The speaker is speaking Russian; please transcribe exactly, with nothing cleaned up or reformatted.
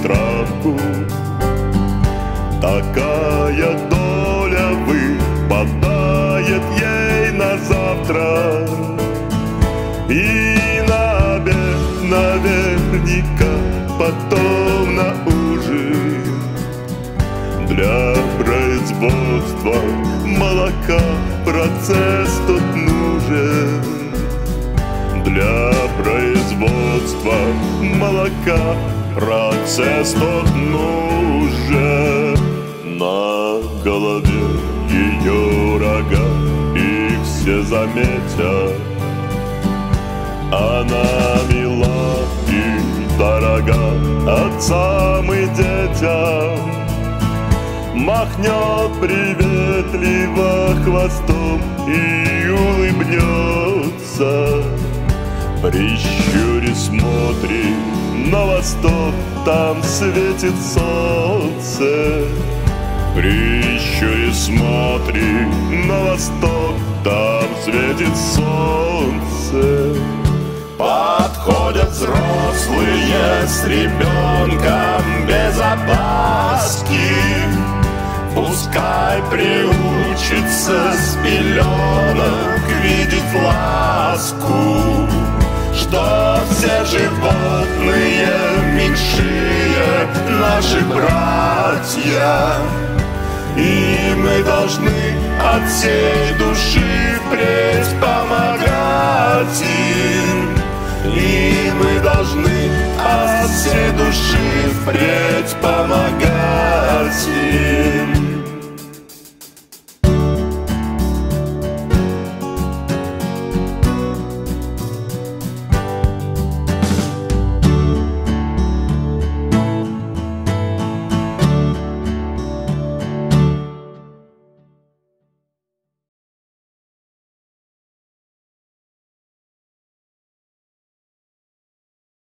травку. Такая доля выпадает ей на завтра, и на обед наверняка потом на ужин. Для производства молока процесс тут нужен. Для производства молока процесс тут нужен. На голове ее рога, их все заметят. Она мила и дорога отцам и детям. Махнет приветливо хвостом и улыбнется. Прищури смотри на восток, там светит солнце. Прищури смотри на восток, там светит солнце. Подходят взрослые с ребенком без опаски. Пускай приучится с пеленок видеть ласку, что все животные меньшие наши братья, и мы должны от всей души впредь помогать им. И мы должны от всей души впредь помогать им.